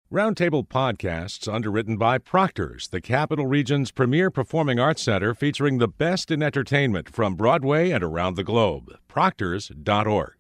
Roundtable Podcasts, underwritten by Proctor's, the Capital Region's premier performing arts center featuring the best in entertainment from Broadway and around the globe. Proctors.org.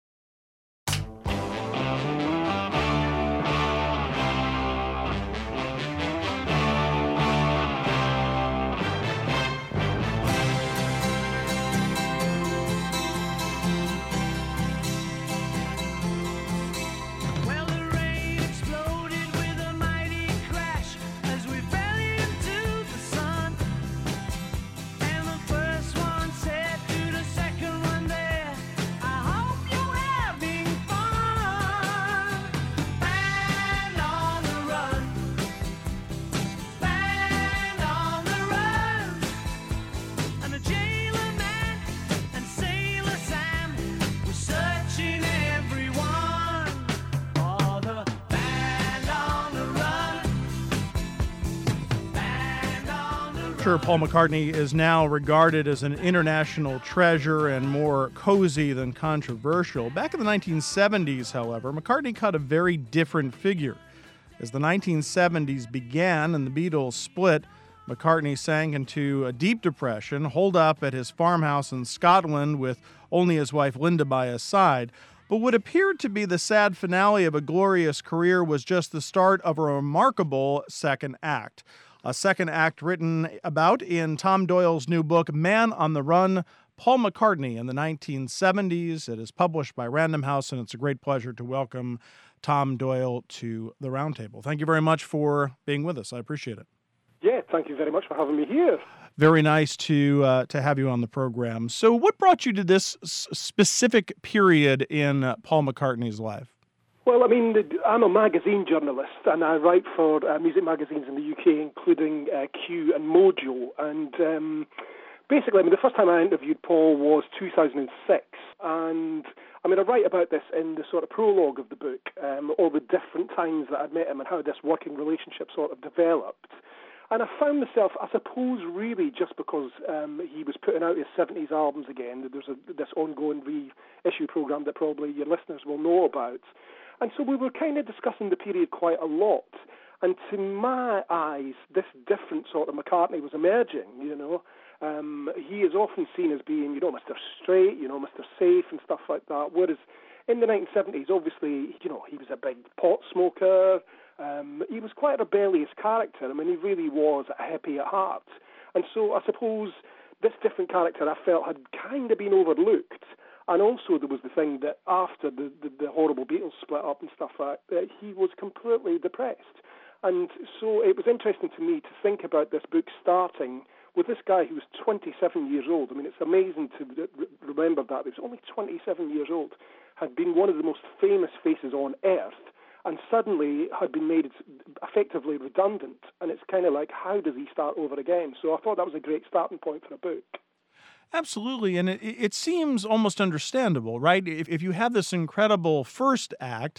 Paul McCartney is now regarded as an international treasure and more cozy than controversial. Back in the 1970s, however, McCartney cut a very different figure. As the 1970s began and the Beatles split, McCartney sank into a deep depression, holed up at his farmhouse in Scotland with only his wife Linda by his side. But what appeared to be the sad finale of a glorious career was just the start of a remarkable second act. A second act written about in Tom Doyle's new book, Man on the Run, Paul McCartney in the 1970s. It is published by Random House, and it's a great pleasure to welcome Tom Doyle to the Roundtable. Thank you very much for being with us. I appreciate it. Yeah, thank you very much for having me here. Very nice to have you on the program. So what brought you to this specific period in Paul McCartney's life? Well, I mean, I'm a magazine journalist, and I write for music magazines in the UK, including Q and Mojo. And basically, I mean, the first time I interviewed Paul was 2006. And I mean, I write about this in the sort of prologue of the book, all the different times that I'd met him and how this working relationship sort of developed. And I found myself, I suppose, really just because he was putting out his 70s albums again. There's this ongoing reissue program that probably your listeners will know about. And so we were kind of discussing the period quite a lot. And to my eyes, this different sort of McCartney was emerging, you know. He is often seen as being, you know, Mr. Straight, you know, Mr. Safe and stuff like that. Whereas in the 1970s, obviously, you know, he was a big pot smoker. He was quite a rebellious character. I mean, he really was a hippie at heart. And so I suppose this different character I felt had kind of been overlooked. And also there was the thing that after the horrible Beatles split up and stuff like that, he was completely depressed. And so it was interesting to me to think about this book starting with this guy who was 27 years old. I mean, it's amazing to remember that. He was only 27 years old, had been one of the most famous faces on earth, and suddenly had been made effectively redundant. And it's kind of like, how does he start over again? So I thought that was a great starting point for a book. Absolutely, and it seems almost understandable, right? If you have this incredible first act,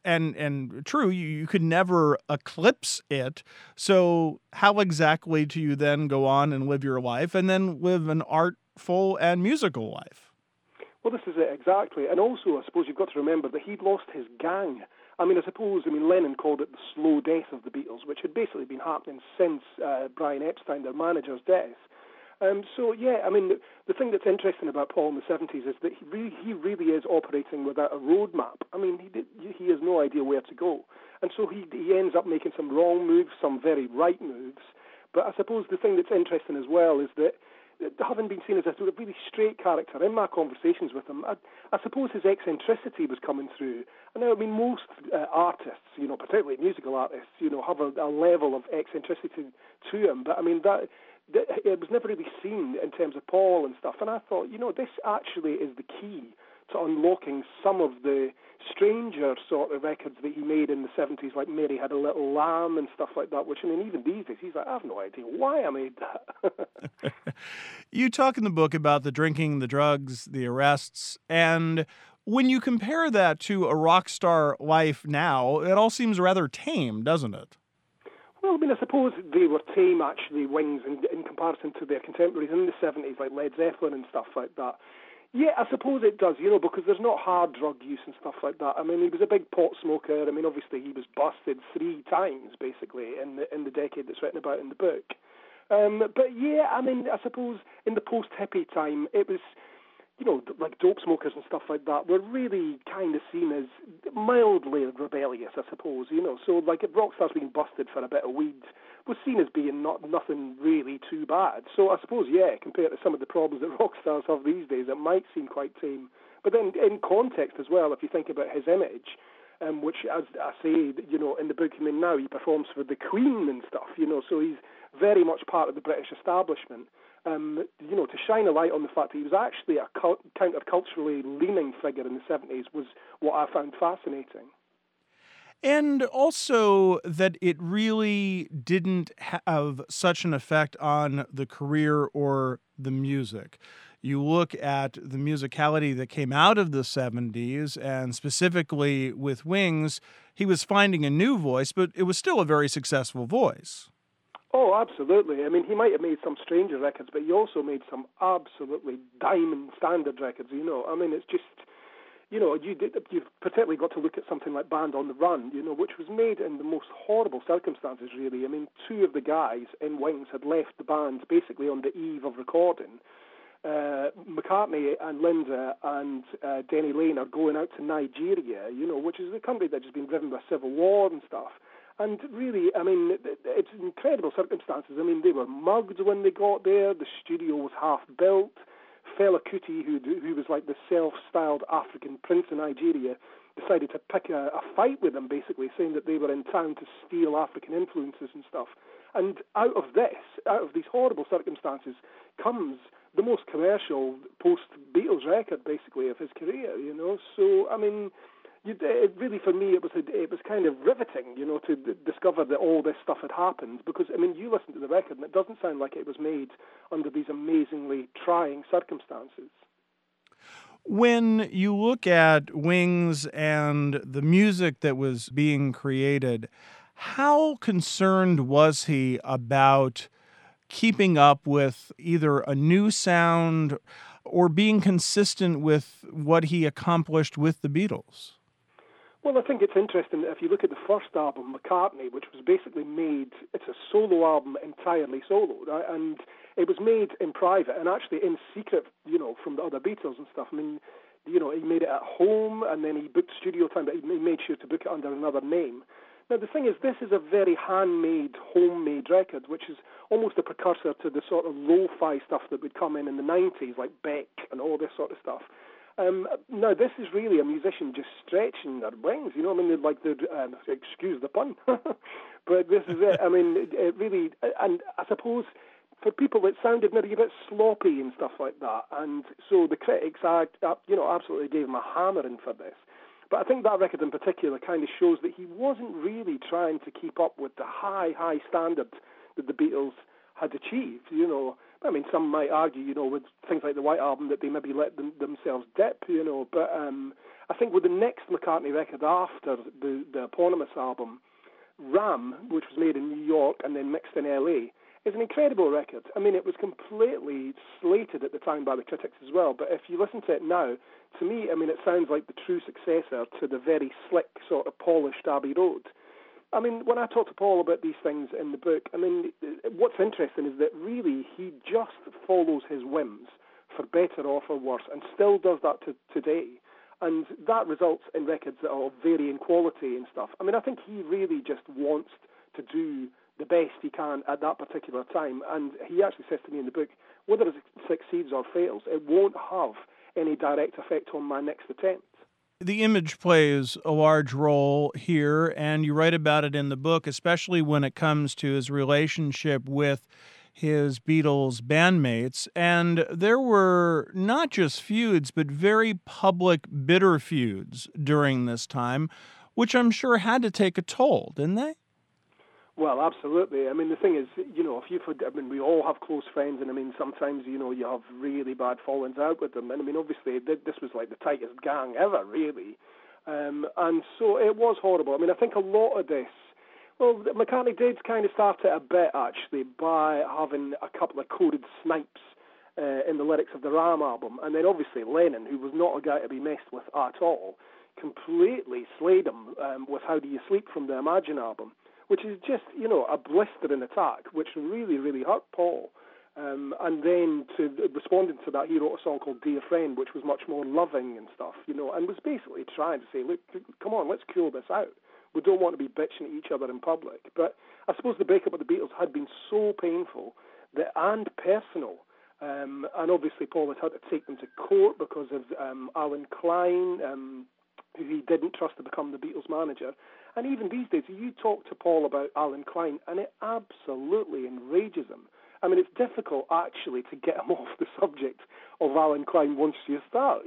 and true, you could never eclipse it, so how exactly do you then go on and live your life, and then live an artful and musical life? Well, this is it, exactly. And also, I suppose you've got to remember that he'd lost his gang. I mean, Lennon called it the slow death of the Beatles, which had basically been happening since Brian Epstein, their manager's death. So, yeah, I mean, the thing that's interesting about Paul in the 70s is that he really is operating without a roadmap. I mean, he has no idea where to go. And so he ends up making some wrong moves, some very right moves. But I suppose the thing that's interesting as well is that having been seen as a sort of really straight character, in my conversations with him, I suppose his eccentricity was coming through. And I mean, most artists, you know, particularly musical artists, you know, have a level of eccentricity to him. But I mean, that it was never really seen in terms of Paul and stuff. And I thought, you know, this actually is the key to unlocking some of the stranger sort of records that he made in the 70s, like Mary Had a Little Lamb and stuff like that, which, I mean, even these days, he's like, I have no idea why I made that. You talk in the book about the drinking, the drugs, the arrests, and when you compare that to a rock star life now, it all seems rather tame, doesn't it? Well, I mean, I suppose they were tame, actually, Wings, in comparison to their contemporaries in the 70s, like Led Zeppelin and stuff like that. Yeah, I suppose it does, because there's not hard drug use and stuff like that. I mean, he was a big pot smoker. I mean, obviously he was busted 3 times, basically, in the decade that's written about in the book. But yeah, I mean, I suppose in the post-hippie time, it was, like dope smokers and stuff like that were really kind of seen as mildly rebellious, I suppose, So like if rock stars being busted for a bit of weed was seen as being nothing really too bad. So I suppose, yeah, compared to some of the problems that rock stars have these days, it might seem quite tame. But then in context as well, if you think about his image, which, as I say, in the book, I mean, now he performs for the Queen and stuff, so he's very much part of the British establishment. To shine a light on the fact that he was actually a counterculturally leaning figure in the 70s was what I found fascinating. And also that it really didn't have such an effect on the career or the music. You look at the musicality that came out of the 70s, and specifically with Wings, he was finding a new voice, but it was still a very successful voice. Oh, absolutely. I mean, he might have made some stranger records, but he also made some absolutely diamond standard records, I mean, it's just, you've particularly got to look at something like Band on the Run, which was made in the most horrible circumstances, really. I mean, 2 of the guys in Wings had left the band basically on the eve of recording. McCartney and Linda and Denny Lane are going out to Nigeria, which is a country that's just been driven by civil war and stuff. And really, I mean, it's incredible circumstances. I mean, they were mugged when they got there. The studio was half built. Fela Kuti, who was like the self-styled African prince in Nigeria, decided to pick a fight with them, basically, saying that they were in town to steal African influences and stuff. And out of these horrible circumstances, comes the most commercial post-Beatles record, basically, of his career, So, I mean, it really, for me, it was kind of riveting, to discover that all this stuff had happened. Because, I mean, you listen to the record and it doesn't sound like it was made under these amazingly trying circumstances. When you look at Wings and the music that was being created, how concerned was he about keeping up with either a new sound or being consistent with what he accomplished with the Beatles? Well, I think it's interesting that if you look at the first album, McCartney, which was basically made, it's a solo album entirely solo, right? And it was made in private and actually in secret, from the other Beatles and stuff. I mean, he made it at home and then he booked studio time, but he made sure to book it under another name. Now, the thing is, this is a very handmade, homemade record, which is almost a precursor to the sort of lo-fi stuff that would come in the 90s, like Beck and all this sort of stuff. Now, this is really a musician just stretching their wings, I mean, excuse the pun, but this is it. I mean, it really, and I suppose for people it sounded maybe a bit sloppy and stuff like that, and so the critics, absolutely gave him a hammering for this. But I think that record in particular kind of shows that he wasn't really trying to keep up with the high standard that the Beatles had achieved, I mean, some might argue, with things like the White Album that they maybe let themselves dip, but I think with the next McCartney record after the eponymous album, Ram, which was made in New York and then mixed in LA, is an incredible record. I mean, it was completely slated at the time by the critics as well, but if you listen to it now, to me, I mean, it sounds like the true successor to the very slick, sort of polished Abbey Road. I mean, when I talk to Paul about these things in the book, I mean, what's interesting is that really he just follows his whims, for better or for worse, and still does that today. And that results in records that are of varying quality and stuff. I mean, I think he really just wants to do the best he can at that particular time. And he actually says to me in the book, whether it succeeds or fails, it won't have any direct effect on my next attempt. The image plays a large role here, and you write about it in the book, especially when it comes to his relationship with his Beatles bandmates. And there were not just feuds, but very public, bitter feuds during this time, which I'm sure had to take a toll, didn't they? Well, absolutely. I mean, the thing is, we all have close friends, and I mean, sometimes, you have really bad fallings out with them. And I mean, obviously, this was like the tightest gang ever, really. And so it was horrible. I mean, I think a lot of this, well, McCartney did kind of start it a bit, actually, by having a couple of coded snipes in the lyrics of the Ram album. And then obviously Lennon, who was not a guy to be messed with at all, completely slayed him with How Do You Sleep from the Imagine album, which is just, a blistering attack, which really, really hurt Paul. And then responding to that, he wrote a song called Dear Friend, which was much more loving and stuff, and was basically trying to say, look, come on, let's cool this out. We don't want to be bitching at each other in public. But I suppose the breakup with the Beatles had been so painful and personal. And obviously Paul had had to take them to court because of Alan Klein, who he didn't trust to become the Beatles manager. And even these days, you talk to Paul about Alan Klein, and it absolutely enrages him. I mean, it's difficult, actually, to get him off the subject of Alan Klein once you start,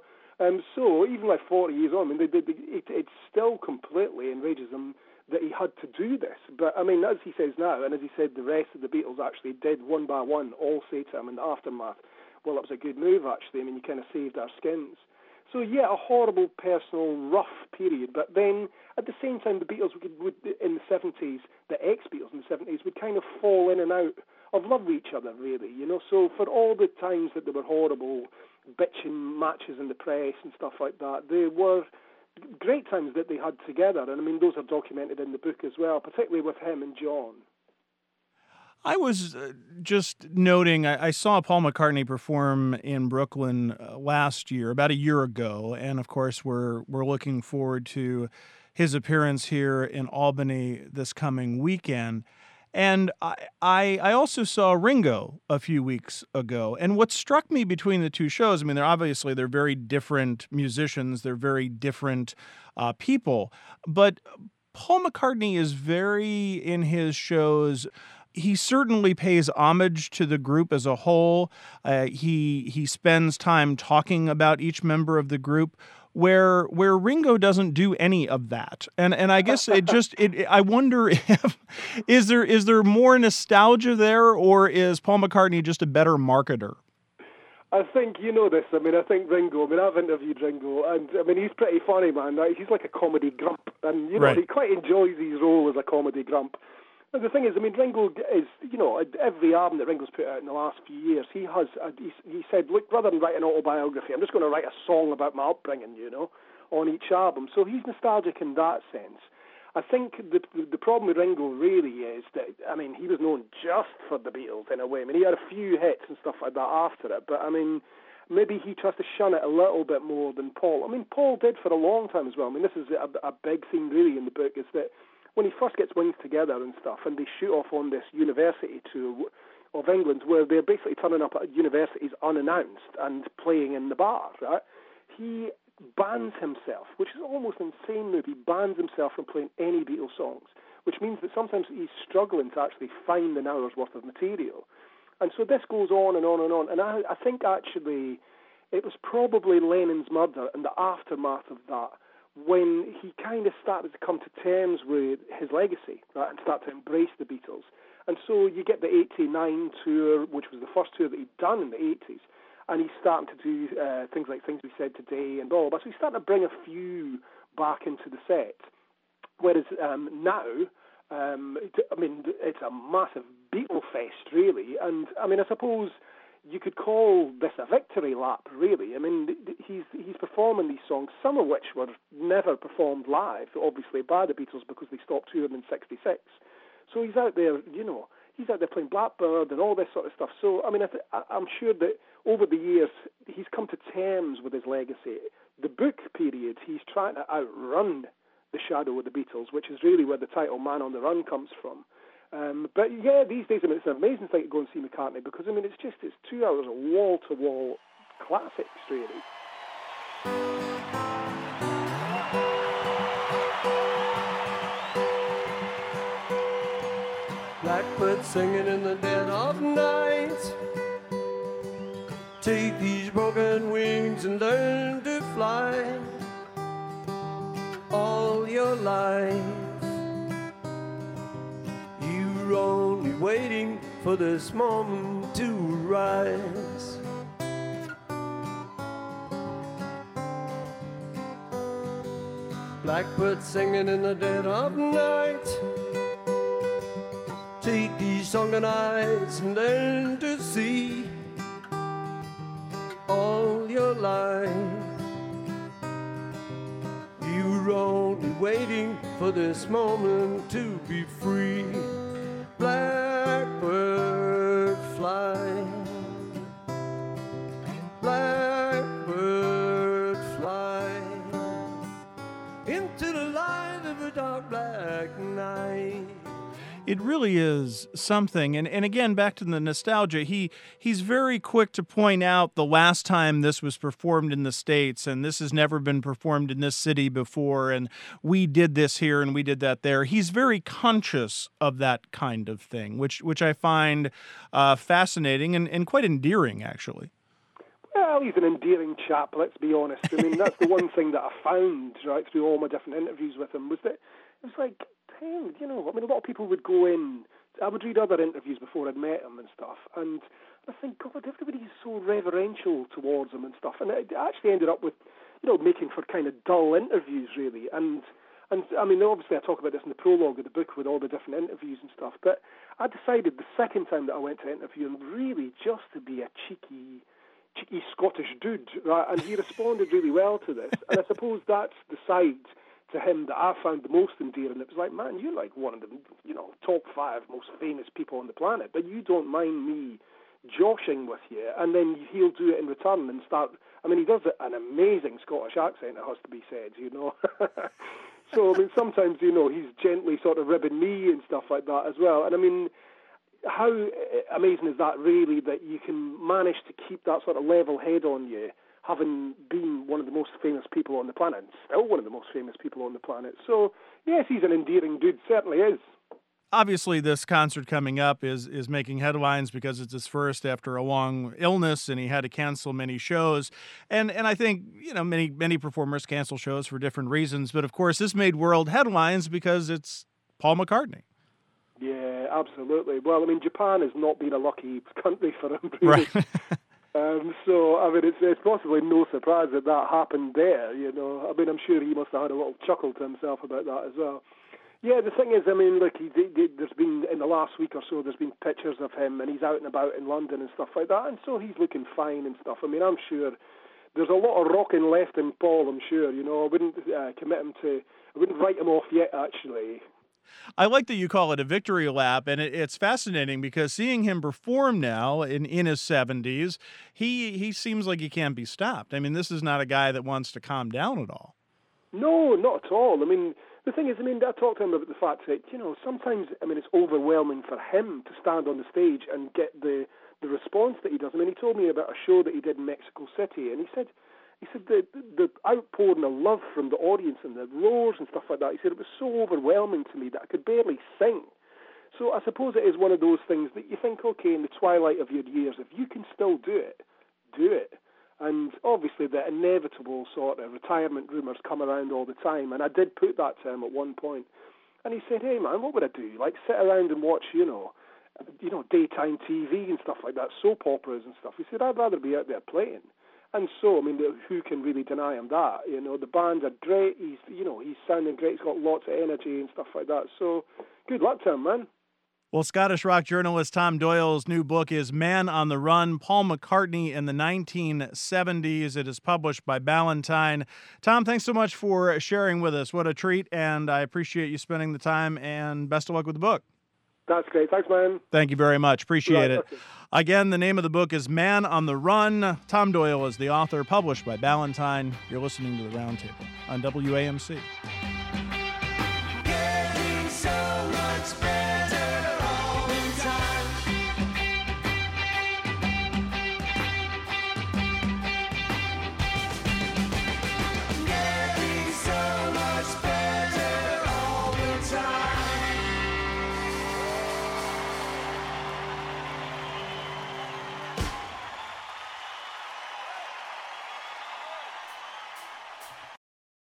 So even like 40 years on, it still completely enrages him that he had to do this. But, I mean, as he says now, and as he said the rest of the Beatles actually did one by one all say to him in the aftermath, well, it was a good move, actually. I mean, you kind of saved our skins. So, yeah, a horrible, personal, rough period. But then, at the same time, the Beatles would in the 70s, the ex-Beatles in the 70s, would kind of fall in and out of love with each other, really, So for all the times that there were horrible bitching matches in the press and stuff like that, there were great times that they had together. And, I mean, those are documented in the book as well, particularly with him and John. I was just noting, I saw Paul McCartney perform in Brooklyn last year, about a year ago, and of course we're looking forward to his appearance here in Albany this coming weekend. And I also saw Ringo a few weeks ago, and what struck me between the two shows, I mean, they're very different musicians, they're very different people, but Paul McCartney is very, in his shows, he certainly pays homage to the group as a whole. He spends time talking about each member of the group, where Ringo doesn't do any of that. And I guess I wonder is there more nostalgia there, or is Paul McCartney just a better marketer? I think you know this. I mean, I think Ringo. I mean, I've interviewed Ringo, and I mean, he's pretty funny, man. Right? He's like a comedy grump, and right. He quite enjoys his role as a comedy grump. And the thing is, I mean, Ringo is, every album that Ringo's put out in the last few years, he said, look, rather than write an autobiography, I'm just going to write a song about my upbringing, on each album. So he's nostalgic in that sense. I think the problem with Ringo really is that, I mean, he was known just for the Beatles in a way. I mean, he had a few hits and stuff like that after it, but I mean, maybe he tries to shun it a little bit more than Paul. I mean, Paul did for a long time as well. I mean, this is a big theme really in the book, is that when he first gets Wings together and stuff, and they shoot off on this university tour of England, where they're basically turning up at universities unannounced and playing in the bars, right? He bans himself, which is almost an insane move. He bans himself from playing any Beatles songs, which means that sometimes he's struggling to actually find an hour's worth of material. And so this goes on and on and on. And I think actually it was probably Lennon's murder and the aftermath of that when he kind of started to come to terms with his legacy, right, and start to embrace the Beatles. And so you get the 89 tour, which was the first tour that he'd done in the 80s, and he's starting to do things like Things We Said Today and all that. So he's starting to bring a few back into the set. Whereas now, I mean, it's a massive Beatle fest, really. And, I mean, I suppose you could call this a victory lap, really. I mean, he's performing these songs, some of which were never performed live, obviously, by the Beatles because they stopped touring in '66. So he's out there, he's out there playing Blackbird and all this sort of stuff. So, I mean, I'm sure that over the years, he's come to terms with his legacy. The book period, he's trying to outrun the shadow of the Beatles, which is really where the title Man on the Run comes from. But yeah, these days, I mean, it's an amazing thing to go and see McCartney because, I mean, it's 2 hours of wall-to-wall classics, really. Blackbird singing in the dead of night. Take these broken wings and learn to fly all your life. You're only waiting for this moment to rise. Blackbird singing in the dead of night. Take these sunken eyes and learn to see life. You were only waiting for this moment to be free. Blackbird fly, blackbird fly into the light of a dark black night. It really is something. And again, back to the nostalgia, he's very quick to point out the last time this was performed in the States, and this has never been performed in this city before, and we did this here and we did that there. He's very conscious of that kind of thing, which I find fascinating and quite endearing, actually. Well, he's an endearing chap, let's be honest. I mean, that's the one thing that I found, right, through all my different interviews with him, was that it was like, hey, you know, I mean, a lot of people would go in, I would read other interviews before I'd met him and stuff, and I think, God, everybody's so reverential towards him and stuff, and it actually ended up with, you know, making for kind of dull interviews, really, and I mean, obviously I talk about this in the prologue of the book with all the different interviews and stuff, but I decided the second time that I went to interview him really just to be a cheeky Scottish dude, right? And he responded really well to this. And I suppose that's the side to him that I found the most endearing. It was like, man, you're like one of the, you know, top 5 most famous people on the planet, but you don't mind me joshing with you. And then he'll do it in return and start. I mean, he does an amazing Scottish accent, it has to be said, you know. So, I mean, sometimes, you know, he's gently sort of ribbing me and stuff like that as well. And I mean, how amazing is that, really, that you can manage to keep that sort of level head on you, having been one of the most famous people on the planet, and still one of the most famous people on the planet. So, yes, he's an endearing dude, certainly is. Obviously, this concert coming up is making headlines because it's his first after a long illness, and he had to cancel many shows. And I think, you know, many performers cancel shows for different reasons. But, of course, this made world headlines because it's Paul McCartney. Yeah, absolutely. Well, I mean, Japan has not been a lucky country for him, really. Right. So, I mean, it's possibly no surprise that happened there, you know. I mean, I'm sure he must have had a little chuckle to himself about that as well. Yeah, the thing is, I mean, look, there's been, in the last week or so, there's been pictures of him, and he's out and about in London and stuff like that, and so he's looking fine and stuff. I mean, I'm sure there's a lot of rocking left in Paul, I'm sure, you know. I wouldn't I wouldn't write him off yet, actually. I like that you call it a victory lap, and it's fascinating because seeing him perform now in his 70s, he seems like he can't be stopped. I mean, this is not a guy that wants to calm down at all. No, not at all. I mean, the thing is, I mean, I talked to him about the fact that, you know, sometimes, I mean, it's overwhelming for him to stand on the stage and get the response that he does. I mean, he told me about a show that he did in Mexico City, and he said the outpouring of love from the audience and the roars and stuff like that, he said it was so overwhelming to me that I could barely sing. So I suppose it is one of those things that you think, okay, in the twilight of your years, if you can still do it, do it. And obviously the inevitable sort of retirement rumours come around all the time, and I did put that to him at one point. And he said, hey man, what would I do? Like sit around and watch, you know, daytime TV and stuff like that, soap operas and stuff. He said, I'd rather be out there playing. And so, I mean, who can really deny him that? You know, the bands are great. He's sounding great. He's got lots of energy and stuff like that. So, good luck to him, man. Well, Scottish rock journalist Tom Doyle's new book is Man on the Run, Paul McCartney in the 1970s. It is published by Ballantine. Tom, thanks so much for sharing with us. What a treat, and I appreciate you spending the time, and best of luck with the book. That's great. Thanks, man. Thank you very much. Appreciate it. Okay. Again, the name of the book is Man on the Run. Tom Doyle is the author, published by Ballantine. You're listening to The Roundtable on WAMC.